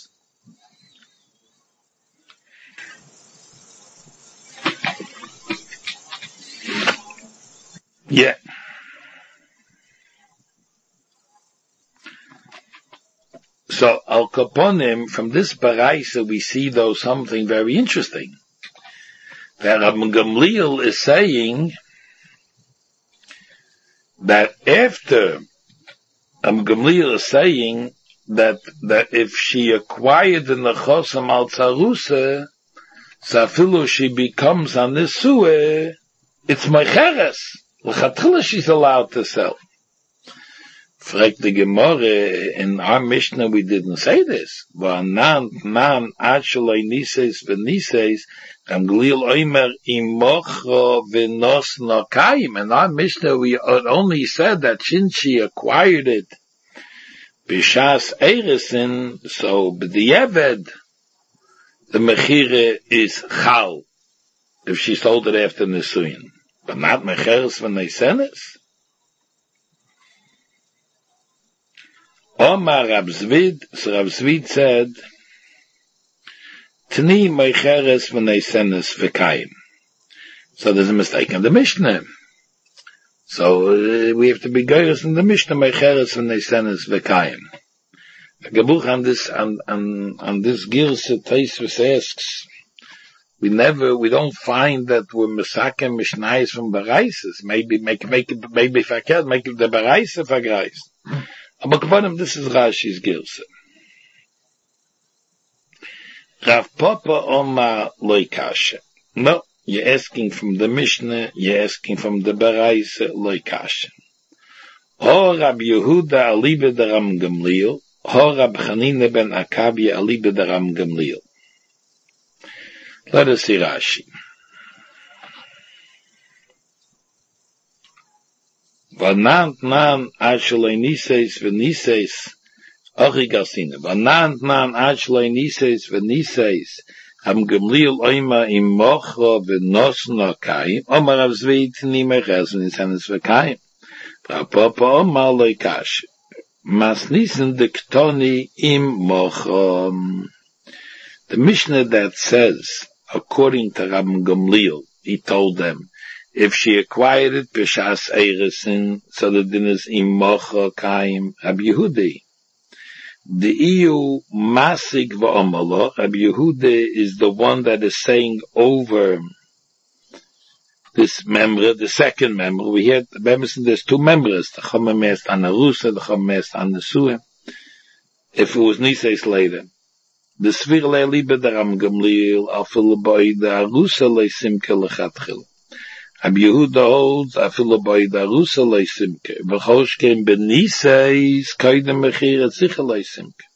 Yeah. So, Al Kaponim, from this Baraisa, we see though something very interesting. That Rabbi Gamliel is saying that after, Rabbi Gamliel is saying that, that if she acquired the Nechosam al Tzarusa, Safilu she becomes a Nesue, it's Mecheres. L'chatchila she's allowed to sell. Fragt the Gemara, in our Mishnah we didn't say this. V'anan nan ad shaloi nises v'nises, Ram Gamliel oimer imocho v'nos nokayim. In our Mishnah we only said that since she acquired it, b'shas Eiresen, so b'di'eved, the mechire is chal, if she sold it after Nesuyin. But not mecheres when they send it. Omar Rab Zvid, so Rab Zvid said, Tni mecheres when they send us v'kayim. So there's a mistake in the Mishnah. So uh, we have to be goyres in the Mishnah mecheres when they send us v'kayim. The Gebuch on this, on, on, on this Girse Teisves asks, We never, we don't find that we're Mesakem Mishnayis from Baraises. Maybe make, make it, maybe verkehrt, make it the Baraise vergreist. Aber Kvanim, this is Rashi's Girse. Rav Papa Omar Loikashe. No, you're asking from the Mishnah, you're asking from the Baraise Loikashe. Ho Rab Yehuda alibe de Ram Gamliel, ho Rab Chanina ben Akabi alibe de Ram Gamliel. Let us see Rashi. Vanant nan achlei nises v'nises achigasina. Vanant nan achlei nises v'nises Ram Gamliel oima im mocha v'nos nokayim. Omar Rav Zvid nimeches v'nisenes v'kayim. Papa Omar loikash. Mas nisen de ktoni im mocha. The Mishnah that says, according to Rab Gamliel, he told them, if she acquired it, b'shas Eiresen, so the din is im mocha kaim Rab Yehudi. The E U masig v'omalo, Rab Yehudi is the one that is saying over this member, the second member. We had, there's two members, the Chomem mest on the Rusa, the Chomem mest on the Suha. If it was Nises later. The Svir le'libe der Ram Gamliel, afilu boi da Rusa le'simke lechatchil. Rab Yehuda holds, afilu boi da Rusa le'simke. V'choshkem b'niseis, koidem mechir et sicha le'simke.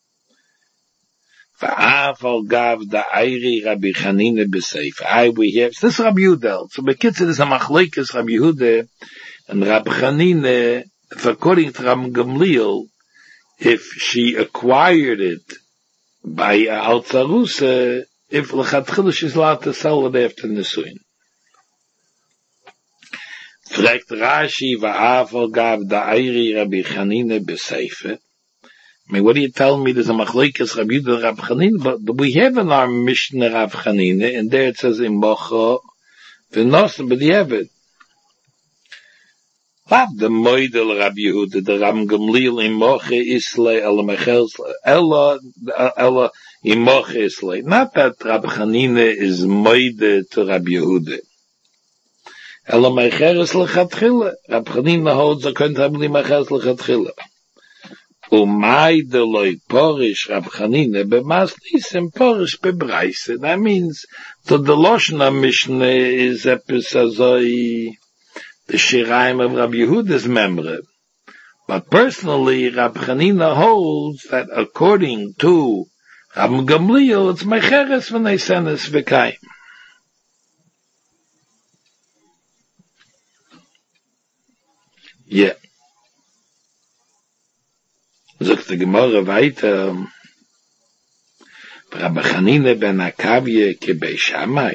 V'af al gav da Eiri Rabbi Chanina b'seif. I, we have, this is Rab Yehuda. So, bekitzer is a machlekes Rab Yehuda, And Rab Chanina, if according to Rab Gamliel, if she acquired it by Al Tzarusa, if L'chatchila she's allowed to sell it after Nisuin. Fragt Rashi, Va'afal gav da'ayri Rabbi Chanina b'seife. I mean, what do you tell me? There's a machlokes Rabbi Yehuda and Rabbi Chanina, but, but we have in our Mishnah Rabbi Chanina, and there it says in Mocha, v'nos, but you have it. Lav the moidel Rabbi Yehuda, the Ram Gamliel in Mocha Islay, Ella Mechels, Ella, Ella in Mocha Islay. Not that Rabbi Chanina is moide to Rabbi Yehuda. Ella Mecheres L'chatchila. Rabbi Chanina holds a könnt haben die Mecheres L'chatchila. Umay de loy porish Rab Chanina b'mas nisim porish b'braise. That means so the Loshna Mishnah is episazoi the Shiraim of Rab Yehuda's memory. But personally, Rab Chanina holds that according to Rab Gamliel, it's mecheres when they send us v'kayim. Yeah. Sagt die Gemara weiter, Rabbi Chanina ben Akavye ke bei Shammai.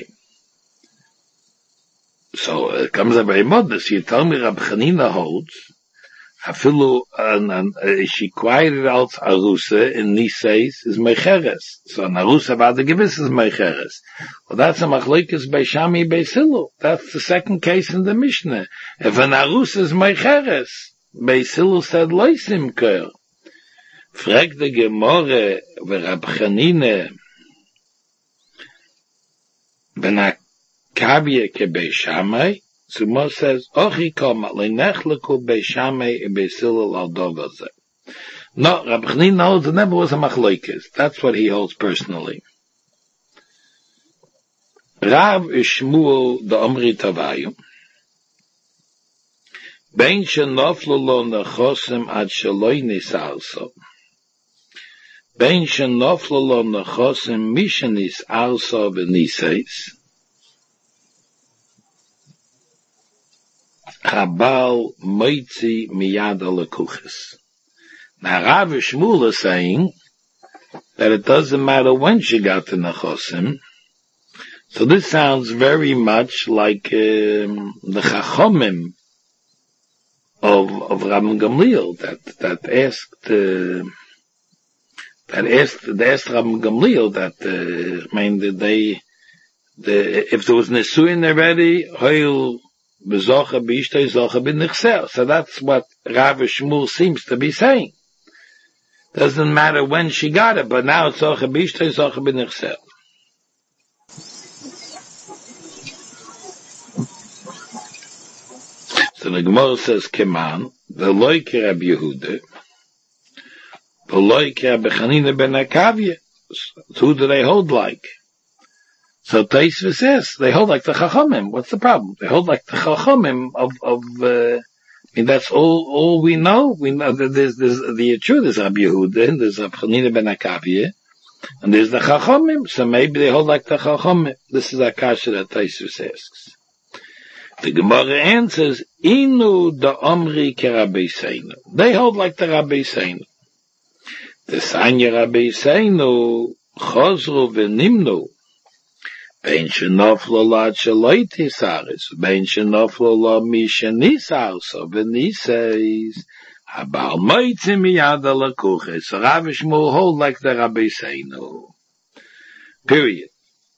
So it comes up very modest. You tell me Rabbi Chanina holds, Afilu, and, and uh, she acquired it als Arusa in Niseis is Mecheres. So an Arusa about the Gewiss is Mecheres. Well, that's a machlokes bei Shammai bei Silu. That's the second case in the Mishnah. If an Arusa is Mecheres, bei Silu said Leisim Ker. Frag the Gemore, Rab Chanina ben Akavye ke bei Shammai. So Mo says, Ochi koma le'nechleku bei Shammai e bei Silul al dovaze. No, Rab Chanina holds it never was a machlokes. That's what he holds personally. Rav Shmuel the Omri Tavayu. Ben shenoflu lo nechosim ad sheloi nisalso. Ben shenoflu lo nechosim mishenis also v'niseis. Chabal moitzi miyad alekuches. Now Rav Shmuel is saying that it doesn't matter when she got to nechosim. So this sounds very much like um, the Chachomim of of Rab Gamliel that that asked uh, that asked they asked Rab Gamliel that uh, I mean that they the if there was nesuin already hoil bezocha b'ishtay zocha b'nichser. So that's what Rav Shmuel seems to be saying. Doesn't matter when she got it, but now it's zocha b'ishtay zocha b'nichser. So the Gemara says, Keman, the loike Rabbi Yehuda, the loike Rabbi Chanina ben Akavye. So who do they hold like? So Taisva says, they hold like the Chachamim. What's the problem? They hold like the Chachamim of, of, uh, I mean, that's all, all we know. We know that there's, there's, the truth there's Rabbi Yehuda, and there's Rabbi Chanina ben Akavye, and there's the Chachamim. So maybe they hold like the Chachamim. This is a kasha that Taisva asks. The Gemara answers, Inu da Omri ke Rabbi Seinu. They hold like the Rabbi Seinu. The Sanya Rabbi Seinu, Chosru v'nimnu, Ben shenoflo la shaloiti saris, Ben shenoflo la mi shenisar, so v'niseis, Habal moitzi miyad alakuches. So Rav Shmuel hold like the Rabbi Seinu. Period.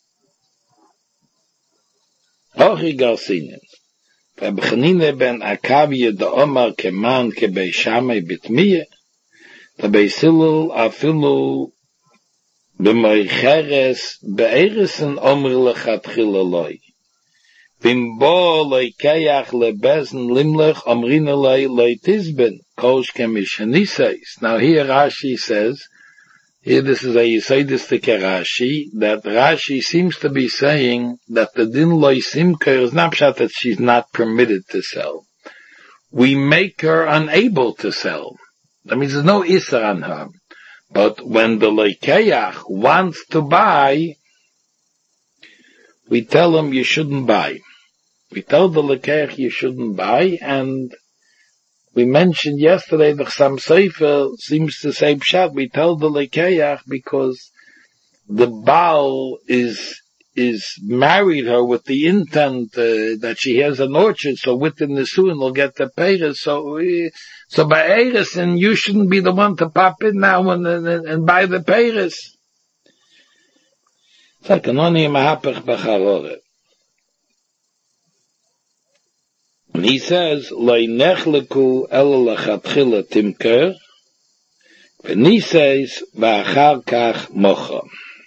Ochi Garcinin. Rabbi Chanina ben Akavye the Omar keman ke bei Shammai bitmiye. The bei Silul afilu b'meicheres be'eresen Omer lechatchila loy. Vim bo loy kayach lebezn limlech omrina loy loy tizben kosh kemishanisais. Now here Rashi says, here this is a Yisaidistic Rashi, that Rashi seems to be saying that the din loy simker is not pshat that she's not permitted to sell. We make her unable to sell. That means there's no isser on her. But when the loikayach wants to buy, we tell him you shouldn't buy. We told the lekeach you shouldn't buy, and we mentioned yesterday the Chassam Sofer seems to say pshat. We told the lekeach because the Baal is is married her with the intent uh, that she has an orchard, so with the Nisuin will get the payers. So, uh, so by Eres, and you shouldn't be the one to pop in now and, and, and buy the payers. It's like an oni mahapach b'charore. And he says, Loi nechleku el lachatchila timker, and he says, v'achar kach mocha.